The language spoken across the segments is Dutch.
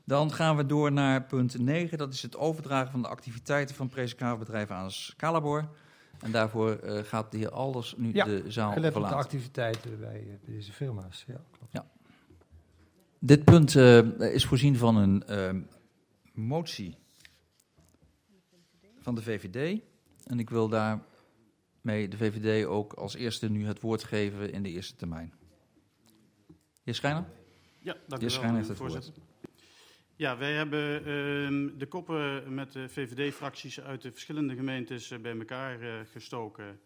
Dan gaan we door naar punt 9. Dat is het overdragen van de activiteiten van Presikhavenbedrijven aan Scalabor. En daarvoor gaat de heer Alders nu de zaal gelet op verlaten. de activiteiten bij deze firma's. Ja, klopt. Ja. Dit punt is voorzien van een motie van de VVD. En ik wil daarmee de VVD ook als eerste nu het woord geven in de eerste termijn. Heer Schijner? Ja, dank u wel, voorzitter. Ja, wij hebben de koppen met de VVD-fracties uit de verschillende gemeentes bij elkaar gestoken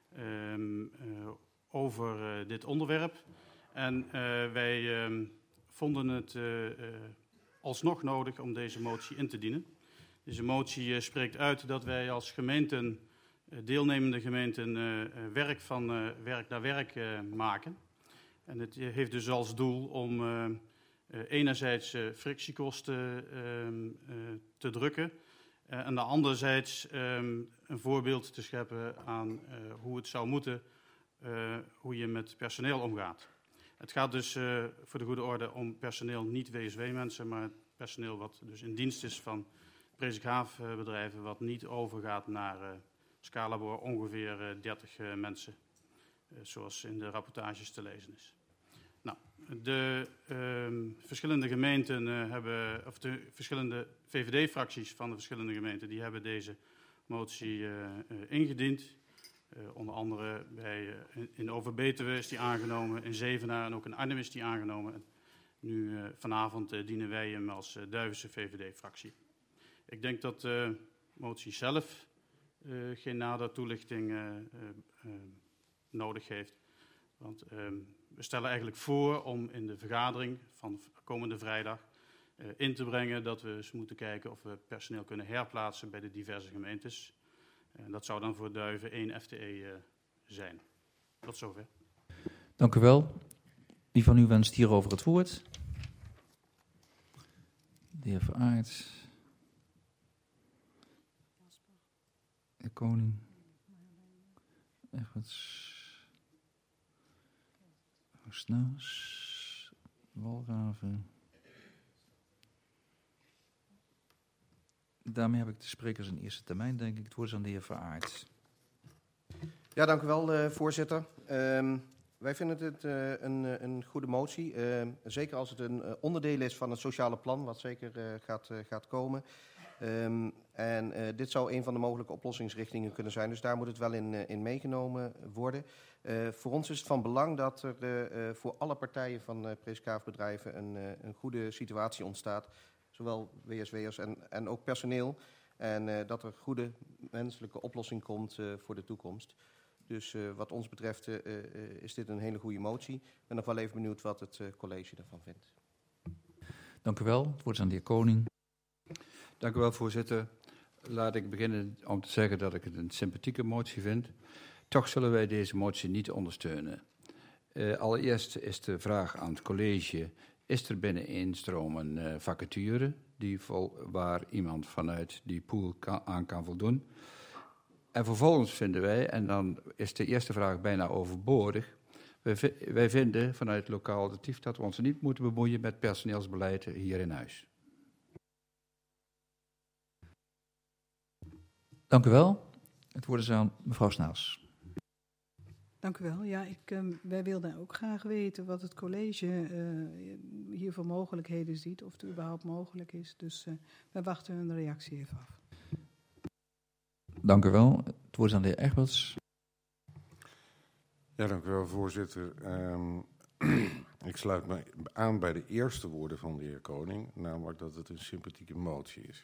over dit onderwerp. En wij vonden het alsnog nodig om deze motie in te dienen. Deze motie spreekt uit dat wij als gemeenten, deelnemende gemeenten, werk naar werk maken. En het heeft dus als doel om enerzijds frictiekosten te drukken en anderzijds een voorbeeld te scheppen aan hoe het zou moeten, hoe je met personeel omgaat. Het gaat dus voor de goede orde om personeel, niet WSW-mensen, maar personeel wat dus in dienst is van Presikhavenbedrijven, wat niet overgaat naar Scalabor, ongeveer 30 mensen, zoals in de rapportages te lezen is. Nou, de verschillende gemeenten of de verschillende VVD-fracties van de verschillende gemeenten, die hebben deze motie ingediend. Onder andere in Overbetuwe is die aangenomen, in Zevenaar en ook in Arnhem is die aangenomen. En nu vanavond dienen wij hem als Duivense VVD-fractie. Ik denk dat de motie zelf geen nader toelichting nodig heeft. Want we stellen eigenlijk voor om in de vergadering van komende vrijdag in te brengen dat we eens moeten kijken of we personeel kunnen herplaatsen bij de diverse gemeentes. En dat zou dan voor Duiven 1 FTE zijn. Tot zover. Dank u wel. Wie van u wenst hierover het woord? De heer Veraert. De Koning. Egberts. Snuis. Walraven. Daarmee heb ik de sprekers in eerste termijn, denk ik. Het woord is aan de heer Veraert. Ja, dank u wel, voorzitter. Wij vinden het een goede motie. Zeker als het een onderdeel is van het sociale plan, wat zeker gaat komen. En dit zou een van de mogelijke oplossingsrichtingen kunnen zijn. Dus daar moet het wel in meegenomen worden. Voor ons is het van belang dat er voor alle partijen van Presikhavenbedrijven een goede situatie ontstaat. Zowel WSW'ers en ook personeel. En dat er een goede menselijke oplossing komt voor de toekomst. Dus wat ons betreft is dit een hele goede motie. Ik ben nog wel even benieuwd wat het college ervan vindt. Dank u wel. Het woord is aan de heer Koning. Dank u wel, voorzitter. Laat ik beginnen om te zeggen dat ik het een sympathieke motie vind. Toch zullen wij deze motie niet ondersteunen. Allereerst is de vraag aan het college: is er binnen instroom een vacature waar iemand vanuit die pool aan kan voldoen? En vervolgens vinden wij, en dan is de eerste vraag bijna overbodig, wij vinden vanuit het lokaal initiatief dat we ons niet moeten bemoeien met personeelsbeleid hier in huis. Dank u wel. Het woord is aan mevrouw Snaels. Dank u wel. Ja, wij wilden ook graag weten wat het college hier voor mogelijkheden ziet, of het überhaupt mogelijk is. Dus wij wachten een reactie even af. Dank u wel. Het woord is aan de heer Egberts. Ja, dank u wel, voorzitter. Ik sluit me aan bij de eerste woorden van de heer Koning, namelijk dat het een sympathieke motie is.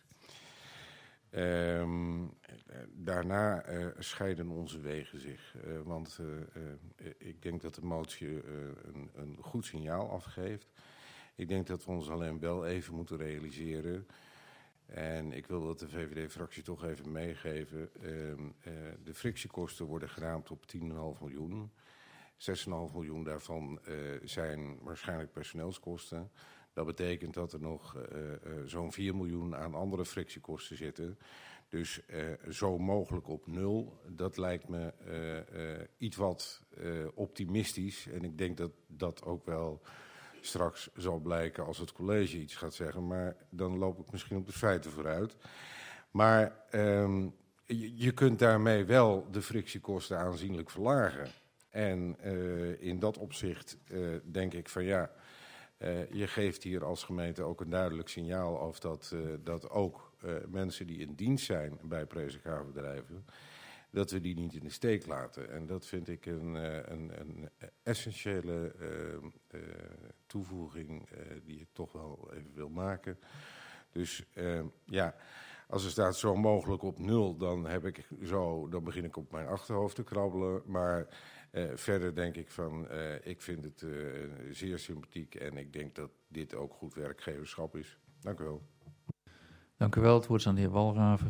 Daarna scheiden onze wegen zich, want ik denk dat de motie een goed signaal afgeeft. Ik denk dat we ons alleen wel even moeten realiseren, en ik wil dat de VVD-fractie toch even meegeven, de frictiekosten worden geraamd op 10,5 miljoen. 6,5 miljoen daarvan zijn waarschijnlijk personeelskosten. Dat betekent dat er nog zo'n 4 miljoen aan andere frictiekosten zitten. Dus zo mogelijk op 0, dat lijkt me iets wat optimistisch. En ik denk dat dat ook wel straks zal blijken als het college iets gaat zeggen. Maar dan loop ik misschien op de feiten vooruit. Maar je kunt daarmee wel de frictiekosten aanzienlijk verlagen. En in dat opzicht denk ik van ja, je geeft hier als gemeente ook een duidelijk signaal of dat ook mensen die in dienst zijn bij Presikhavenbedrijven, dat we die niet in de steek laten. En dat vind ik een essentiële toevoeging die ik toch wel even wil maken. Dus ja, als er staat zo mogelijk op 0, dan begin ik op mijn achterhoofd te krabbelen. Maar verder denk ik van, ik vind het zeer sympathiek en ik denk dat dit ook goed werkgeverschap is. Dank u wel. Dank u wel. Het woord is aan de heer Walraven.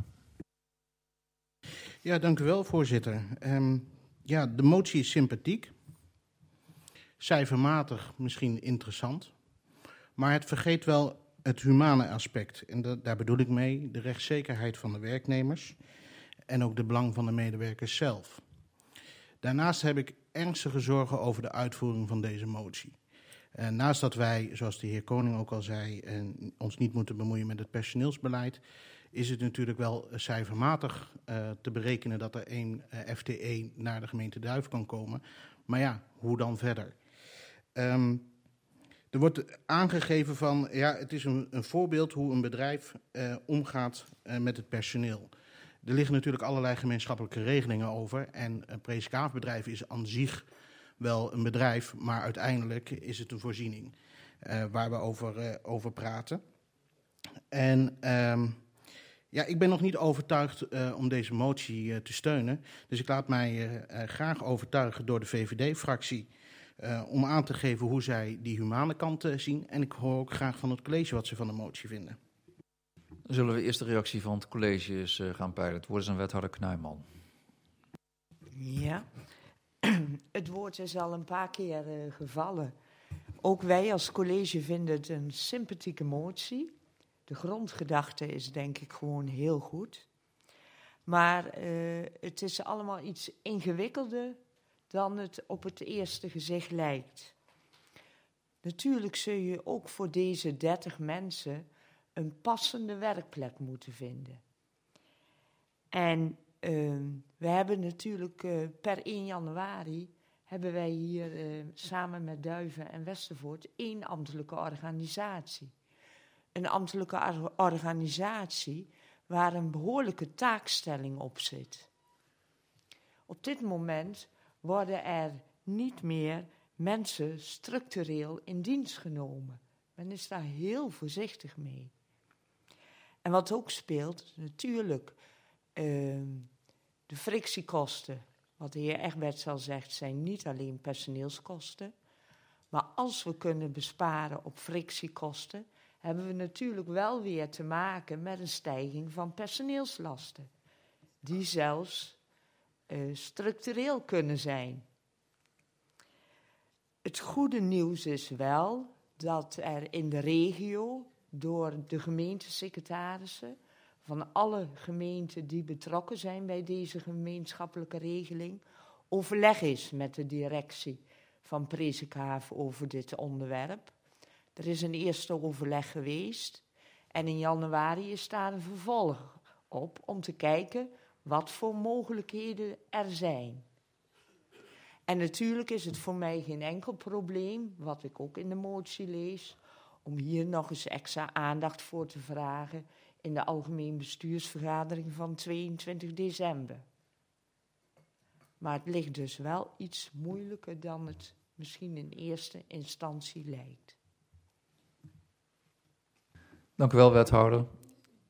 Ja, dank u wel, voorzitter. Ja, de motie is sympathiek. Cijfermatig misschien interessant. Maar het vergeet wel het humane aspect. En daar bedoel ik mee de rechtszekerheid van de werknemers en ook de belang van de medewerkers zelf. Daarnaast heb ik ernstige zorgen over de uitvoering van deze motie. Naast dat wij, zoals de heer Koning ook al zei, ons niet moeten bemoeien met het personeelsbeleid, is het natuurlijk wel cijfermatig te berekenen dat er 1 FTE naar de gemeente Duiven kan komen. Maar ja, hoe dan verder? Er wordt aangegeven van, ja, het is een voorbeeld hoe een bedrijf omgaat met het personeel. Er liggen natuurlijk allerlei gemeenschappelijke regelingen over. En een Presikhavenbedrijf is aan zich wel een bedrijf, maar uiteindelijk is het een voorziening waar we over praten. En ja, ik ben nog niet overtuigd om deze motie te steunen. Dus ik laat mij graag overtuigen door de VVD-fractie om aan te geven hoe zij die humane kant zien. En ik hoor ook graag van het college wat ze van de motie vinden. Dan zullen we eerst de reactie van het college eens gaan peilen. Het woord is aan wethouder Knuijman. Ja, het woord is al een paar keer gevallen. Ook wij als college vinden het een sympathieke motie. De grondgedachte is denk ik gewoon heel goed. Maar het is allemaal iets ingewikkelder dan het op het eerste gezicht lijkt. Natuurlijk zul je ook voor deze 30 mensen een passende werkplek moeten vinden. En we hebben natuurlijk per 1 januari hebben wij hier samen met Duiven en Westervoort 1 ambtelijke organisatie. Een ambtelijke organisatie waar een behoorlijke taakstelling op zit. Op dit moment worden er niet meer mensen structureel in dienst genomen. Men is daar heel voorzichtig mee. En wat ook speelt, natuurlijk, de frictiekosten, wat de heer Egberts al zegt, zijn niet alleen personeelskosten. Maar als we kunnen besparen op frictiekosten, hebben we natuurlijk wel weer te maken met een stijging van personeelslasten. Die zelfs structureel kunnen zijn. Het goede nieuws is wel dat er in de regio door de gemeentesecretarissen van alle gemeenten die betrokken zijn bij deze gemeenschappelijke regeling overleg is met de directie van Presikhaven over dit onderwerp. Er is een eerste overleg geweest en in januari is daar een vervolg op om te kijken wat voor mogelijkheden er zijn. En natuurlijk is het voor mij geen enkel probleem, wat ik ook in de motie lees, om hier nog eens extra aandacht voor te vragen in de algemeen bestuursvergadering van 22 december. Maar het ligt dus wel iets moeilijker dan het misschien in eerste instantie lijkt. Dank u wel, wethouder.